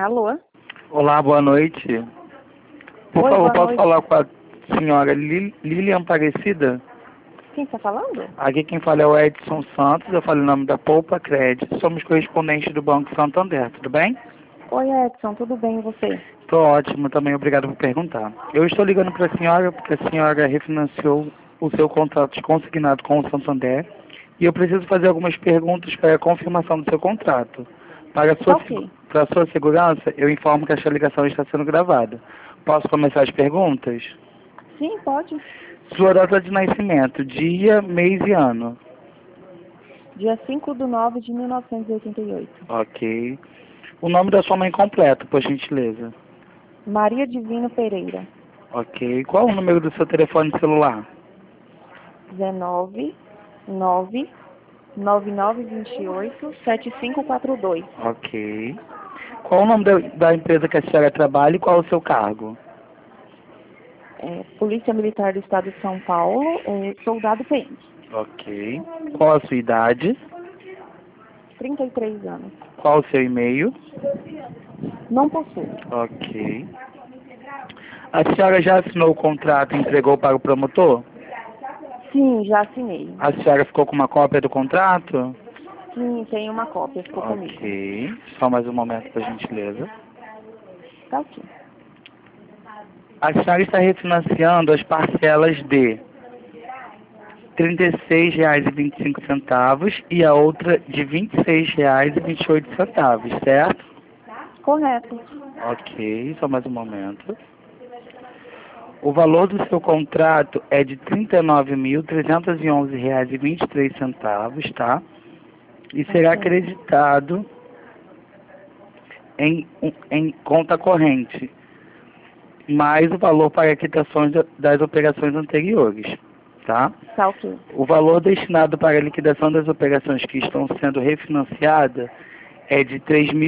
Alô? Olá, boa noite. Por Oi, favor, boa posso noite. falar com a senhora Lilian Aparecida? Quem está falando? Aqui quem fala é o Edson Santos, eu falo em nome da Poupa Crédito, somos correspondentes do Banco Santander, tudo bem? Oi, Edson, tudo bem e você? Estou ótimo também, obrigado por perguntar. Eu estou ligando para a senhora porque a senhora refinanciou o seu contrato de consignado com o Santander e eu preciso fazer algumas perguntas para a confirmação do seu contrato. Tá ok. Para a sua segurança, eu informo que esta ligação está sendo gravada. Posso começar as perguntas? Sim, pode. Sua data de nascimento, dia, mês e ano. Dia 5/9 de 1988. Ok. O nome da sua mãe completo, por gentileza. Maria Divino Pereira. Ok. Qual o número do seu telefone celular? 19 9 9928 7542. Ok. Qual o nome da empresa que a senhora trabalha e qual o seu cargo? Polícia Militar do Estado de São Paulo, soldado PM. Ok. Qual a sua idade? 33 anos. Qual o seu e-mail? Não possuo. Ok. A senhora já assinou o contrato e entregou para o promotor? Sim, já assinei. A senhora ficou com uma cópia do contrato? Sim, tem uma cópia, ficou comigo. Ok. Só mais um momento, por gentileza. Tá ok. A senhora está refinanciando as parcelas de R$ 36,25 e a outra de R$ 26,28, certo? Correto. Ok, só mais um momento. O valor do seu contrato é de R$ 39.311,23, tá? E será Ok. acreditado em conta corrente, mais o valor para quitações das operações anteriores, tá? Tá ok. O valor destinado para a liquidação das operações que estão sendo refinanciadas é de R$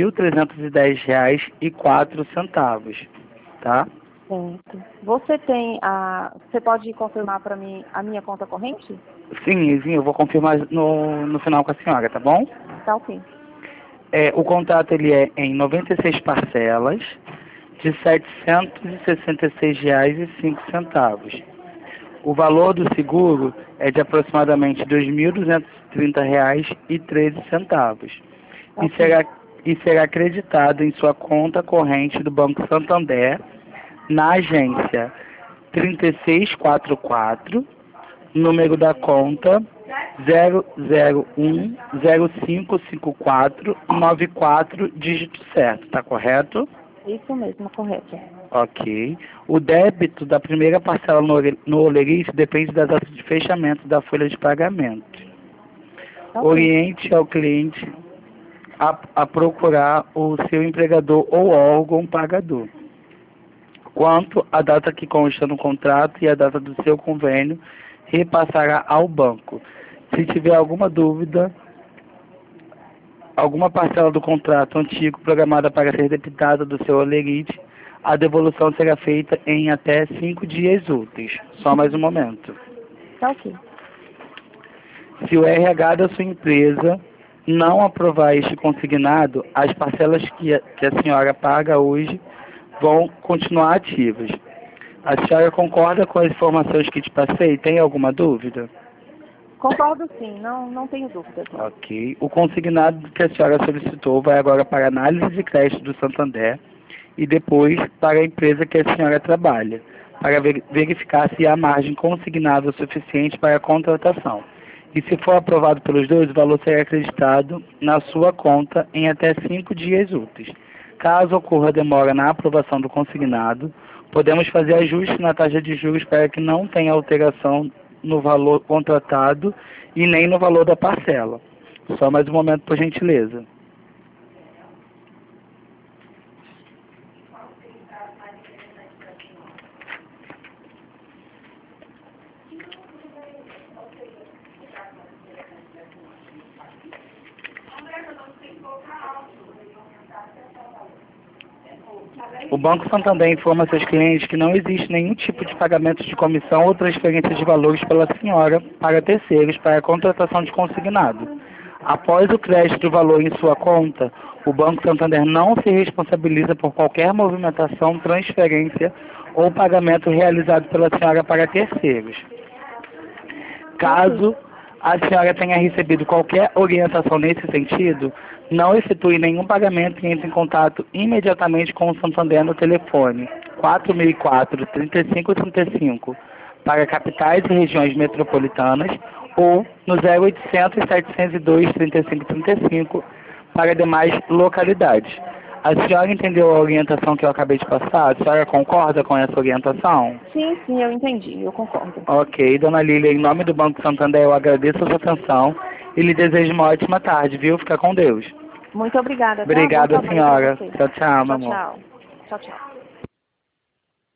3.310,04, tá? Certo. Você tem Você pode confirmar para mim a minha conta corrente? Sim, eu vou confirmar no final com a senhora, tá bom? Tá ok. O contrato ele é em 96 parcelas de R$ 766,05. O valor do seguro é de aproximadamente R$ 2.230,13 e Ok. será acreditado em sua conta corrente do Banco Santander na agência 3644, número da conta 001055494, dígito certo, tá correto? Isso mesmo, correto. Ok. O débito da primeira parcela no Olerite depende da data de fechamento da folha de pagamento. Tá ok. Oriente ao cliente a procurar o seu empregador ou órgão pagador. Quanto à data que consta no contrato e a data do seu convênio, repassará ao banco. Se tiver alguma dúvida, alguma parcela do contrato antigo programada para ser debitada do seu Olerite, a devolução será feita em até 5 dias úteis. Só mais um momento. Tá ok. Se o RH da sua empresa não aprovar este consignado, as parcelas que a senhora paga hoje vão continuar ativas. A senhora concorda com as informações que te passei? Tem alguma dúvida? Concordo sim, não tenho dúvidas não. Ok. O consignado que a senhora solicitou vai agora para a análise de crédito do Santander e depois para a empresa que a senhora trabalha, para verificar se há margem consignável suficiente para a contratação. E se for aprovado pelos dois, o valor será acreditado na sua conta em até 5 dias úteis. Caso ocorra demora na aprovação do consignado, podemos fazer ajustes na taxa de juros para que não tenha alteração no valor contratado e nem no valor da parcela. Só mais um momento, por gentileza. O Banco Santander informa seus clientes que não existe nenhum tipo de pagamento de comissão ou transferência de valores pela senhora para terceiros para a contratação de consignado. Após o crédito do valor em sua conta, o Banco Santander não se responsabiliza por qualquer movimentação, transferência ou pagamento realizado pela senhora para terceiros. Caso a senhora tenha recebido qualquer orientação nesse sentido, não efetue nenhum pagamento e entre em contato imediatamente com o Santander no telefone 4004-3535 para capitais e regiões metropolitanas ou no 0800-702-3535 para demais localidades. A senhora entendeu a orientação que eu acabei de passar? A senhora concorda com essa orientação? Sim, eu entendi, eu concordo. Ok, dona Lília, em nome do Banco Santander, eu agradeço a sua atenção e lhe desejo uma ótima tarde, viu? Fica com Deus. Muito obrigada. Obrigada, senhora. Tchau, tchau, meu amor. Tchau, tchau. Tchau, tchau.